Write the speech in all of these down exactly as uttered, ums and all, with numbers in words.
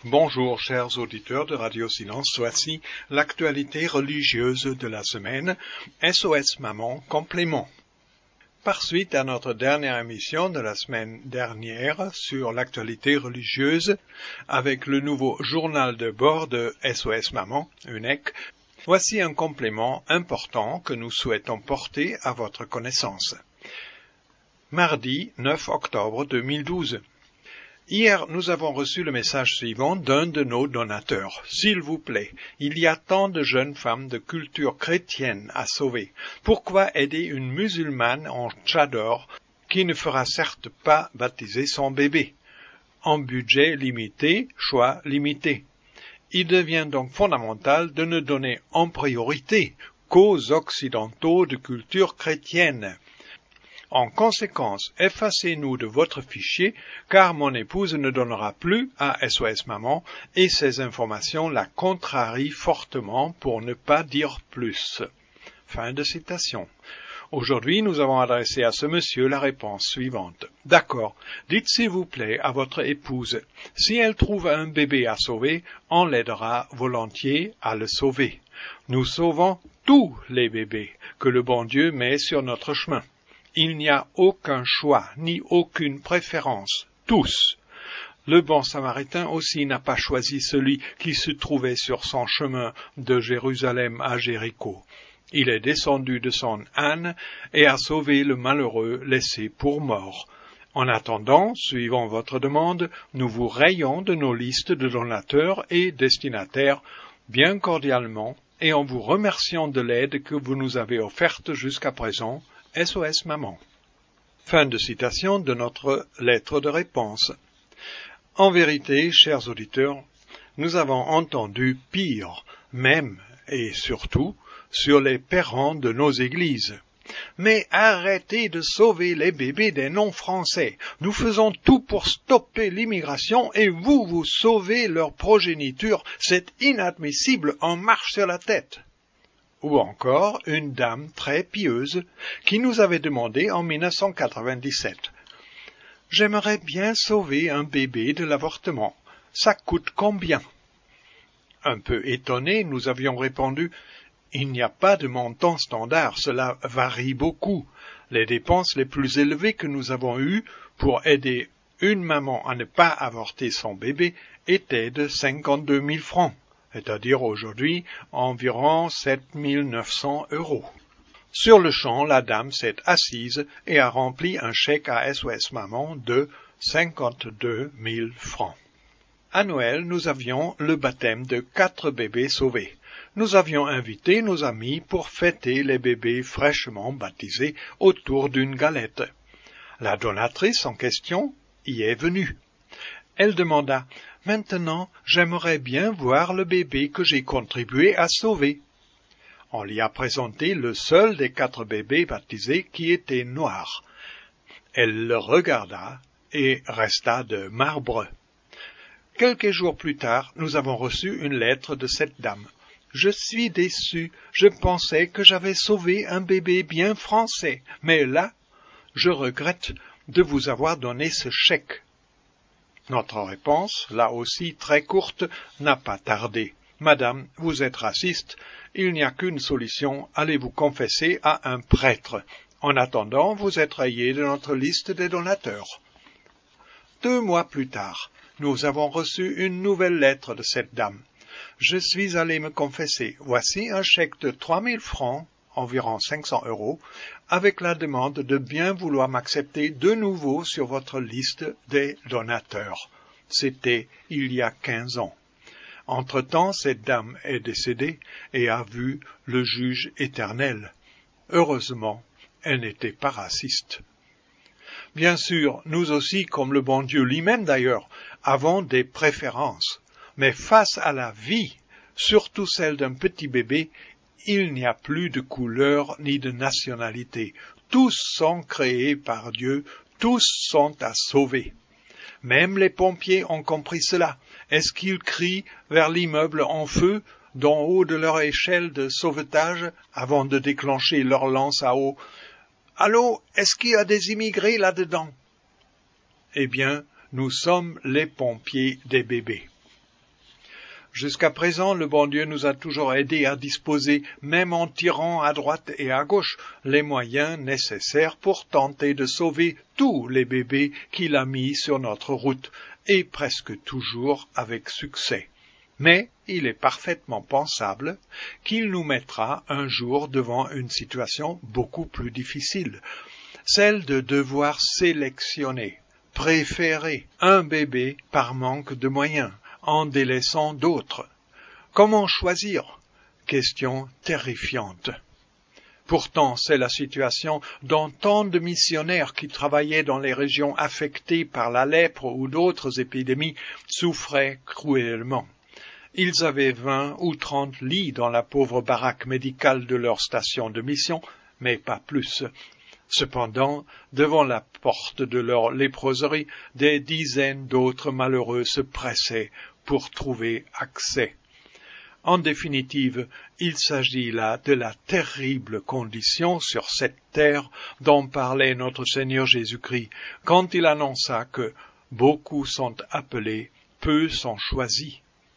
Bonjour chers auditeurs de Radio Silence, voici l'actualité religieuse de la semaine, S O S Maman complément. Par suite à notre dernière émission de la semaine dernière sur l'actualité religieuse, avec le nouveau journal de bord de S O S Maman, U N E C, voici un complément important que nous souhaitons porter à votre connaissance. Mardi neuf octobre deux mille douze. Hier, nous avons reçu le message suivant d'un de nos donateurs. « S'il vous plaît, il y a tant de jeunes femmes de culture chrétienne à sauver. Pourquoi aider une musulmane en tchador qui ne fera certes pas baptiser son bébé? En budget limité, choix limité. Il devient donc fondamental de ne donner en priorité qu'aux occidentaux de culture chrétienne. » En conséquence, effacez-nous de votre fichier, car mon épouse ne donnera plus à S O S Maman et ces informations la contrarient fortement pour ne pas dire plus. Fin de citation. Aujourd'hui, nous avons adressé à ce monsieur la réponse suivante. D'accord, dites s'il vous plaît à votre épouse, si elle trouve un bébé à sauver, on l'aidera volontiers à le sauver. Nous sauvons tous les bébés que le bon Dieu met sur notre chemin. Il n'y a aucun choix, ni aucune préférence, tous. Le bon Samaritain aussi n'a pas choisi celui qui se trouvait sur son chemin de Jérusalem à Jéricho. Il est descendu de son âne et a sauvé le malheureux laissé pour mort. En attendant, suivant votre demande, nous vous rayons de nos listes de donateurs et destinataires bien cordialement et en vous remerciant de l'aide que vous nous avez offerte jusqu'à présent. S O S Maman. Fin de citation de notre lettre de réponse. En vérité, chers auditeurs, nous avons entendu pire, même et surtout, sur les pérants de nos églises. Mais arrêtez de sauver les bébés des non-français. Nous faisons tout pour stopper l'immigration et vous, vous sauvez leur progéniture. C'est inadmissible, on marche sur la tête. Ou encore une dame très pieuse qui nous avait demandé en mille neuf cent quatre-vingt-dix-sept « J'aimerais bien sauver un bébé de l'avortement. Ça coûte combien ?» Un peu étonnés, nous avions répondu « Il n'y a pas de montant standard, cela varie beaucoup. Les dépenses les plus élevées que nous avons eues pour aider une maman à ne pas avorter son bébé étaient de cinquante-deux mille francs. C'est-à-dire aujourd'hui environ sept mille neuf cents euros. Sur le champ, la dame s'est assise et a rempli un chèque à S O S Maman de cinquante-deux mille francs. À Noël, nous avions le baptême de quatre bébés sauvés. Nous avions invité nos amis pour fêter les bébés fraîchement baptisés autour d'une galette. La donatrice en question y est venue. Elle demanda « Maintenant, j'aimerais bien voir le bébé que j'ai contribué à sauver. » On lui a présenté le seul des quatre bébés baptisés qui était noir. Elle le regarda et resta de marbre. Quelques jours plus tard, nous avons reçu une lettre de cette dame. « Je suis déçue, je pensais que j'avais sauvé un bébé bien français, mais là, je regrette de vous avoir donné ce chèque. » Notre réponse, là aussi très courte, n'a pas tardé. « Madame, vous êtes raciste, il n'y a qu'une solution, allez vous confesser à un prêtre. En attendant, vous êtes rayé de notre liste des donateurs. » Deux mois plus tard, nous avons reçu une nouvelle lettre de cette dame. « Je suis allé me confesser. Voici un chèque de trois mille francs, environ cinq cents euros, avec la demande de bien vouloir m'accepter de nouveau sur votre liste des donateurs. » C'était il y a quinze ans. Entre-temps, cette dame est décédée et a vu le juge éternel. Heureusement, elle n'était pas raciste. Bien sûr, nous aussi, comme le bon Dieu lui-même d'ailleurs, avons des préférences. Mais face à la vie, surtout celle d'un petit bébé, il n'y a plus de couleur ni de nationalité. Tous sont créés par Dieu, tous sont à sauver. Même les pompiers ont compris cela. Est-ce qu'ils crient vers l'immeuble en feu, d'en haut de leur échelle de sauvetage, avant de déclencher leur lance à eau? « Allô, est-ce qu'il y a des immigrés là-dedans ?» Eh bien, nous sommes les pompiers des bébés. Jusqu'à présent, le bon Dieu nous a toujours aidés à disposer, même en tirant à droite et à gauche, les moyens nécessaires pour tenter de sauver tous les bébés qu'il a mis sur notre route, et presque toujours avec succès. Mais il est parfaitement pensable qu'il nous mettra un jour devant une situation beaucoup plus difficile, celle de devoir sélectionner, préférer un bébé par manque de moyens, en délaissant d'autres. Comment choisir? Question terrifiante. Pourtant, c'est la situation dont tant de missionnaires qui travaillaient dans les régions affectées par la lèpre ou d'autres épidémies souffraient cruellement. Ils avaient vingt ou trente lits dans la pauvre baraque médicale de leur station de mission, mais pas plus. Cependant, devant la porte de leur léproserie, des dizaines d'autres malheureux se pressaient pour trouver accès. En définitive, il s'agit là de la terrible condition sur cette terre dont parlait notre Seigneur Jésus-Christ quand il annonça que beaucoup sont appelés, peu sont choisis.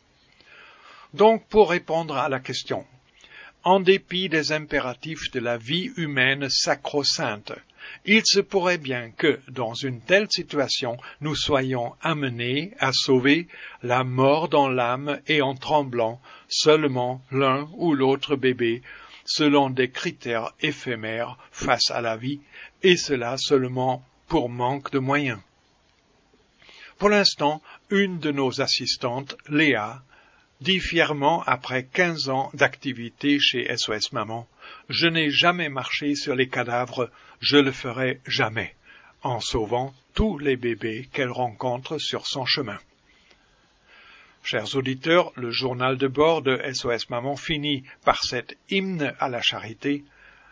Donc, pour répondre à la question, en dépit des impératifs de la vie humaine sacro-sainte, il se pourrait bien que, dans une telle situation, nous soyons amenés à sauver la mort dans l'âme et en tremblant seulement l'un ou l'autre bébé, selon des critères éphémères face à la vie, et cela seulement pour manque de moyens. Pour l'instant, une de nos assistantes, Léa, dit fièrement après quinze ans d'activité chez S O S Maman, « Je n'ai jamais marché sur les cadavres, je le ferai jamais », en sauvant tous les bébés qu'elle rencontre sur son chemin. Chers auditeurs, le journal de bord de S O S Maman finit par cet hymne à la charité.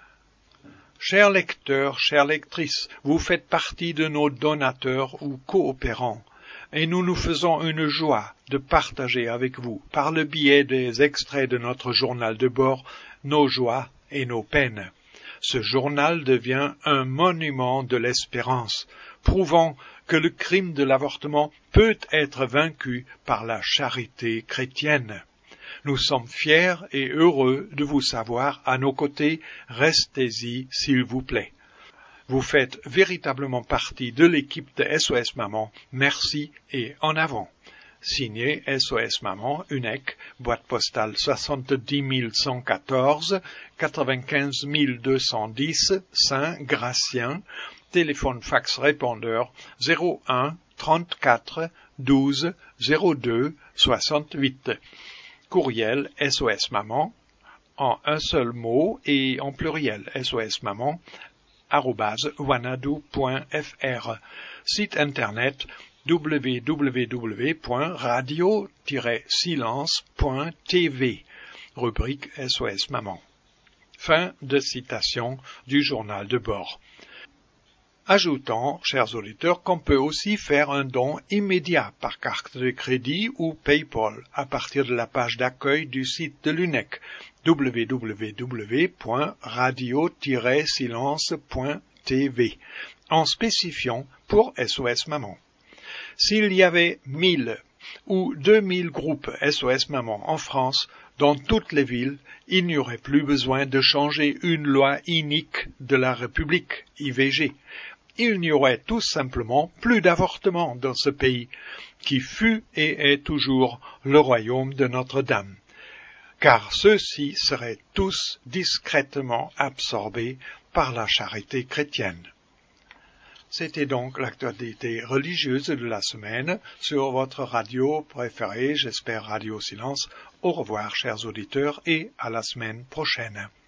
Chers lecteurs, chères lectrices, vous faites partie de nos donateurs ou coopérants, et nous nous faisons une joie de partager avec vous, par le biais des extraits de notre journal de bord, nos joies et nos peines. Ce journal devient un monument de l'espérance, prouvant que le crime de l'avortement peut être vaincu par la charité chrétienne. Nous sommes fiers et heureux de vous savoir à nos côtés. Restez-y, s'il vous plaît. Vous faites véritablement partie de l'équipe de S O S Maman. Merci et en avant. Signé S O S Maman, U N E C, boîte postale soixante-dix mille cent quatorze, quatre-vingt-quinze mille deux cent dix, Saint-Gratien, téléphone fax répondeur zéro un trente-quatre douze zéro deux soixante-huit. Courriel S O S Maman, en un seul mot et en pluriel, S O S Maman, arobase wanadoo point f r. Site internet w w w point radio tiret silence point t v. Rubrique S O S Maman. Fin de citation du journal de bord. Ajoutons, chers auditeurs, qu'on peut aussi faire un don immédiat par carte de crédit ou PayPal à partir de la page d'accueil du site de l'U N E C, w w w point radio tiret silence point t v, en spécifiant pour S O S Maman. S'il y avait mille ou deux mille groupes S O S Maman en France, dans toutes les villes, il n'y aurait plus besoin de changer une loi inique de la République, I V G. Il n'y aurait tout simplement plus d'avortements dans ce pays, qui fut et est toujours le royaume de Notre-Dame, car ceux-ci seraient tous discrètement absorbés par la charité chrétienne. C'était donc l'actualité religieuse de la semaine sur votre radio préférée, j'espère Radio Silence. Au revoir, chers auditeurs, et à la semaine prochaine.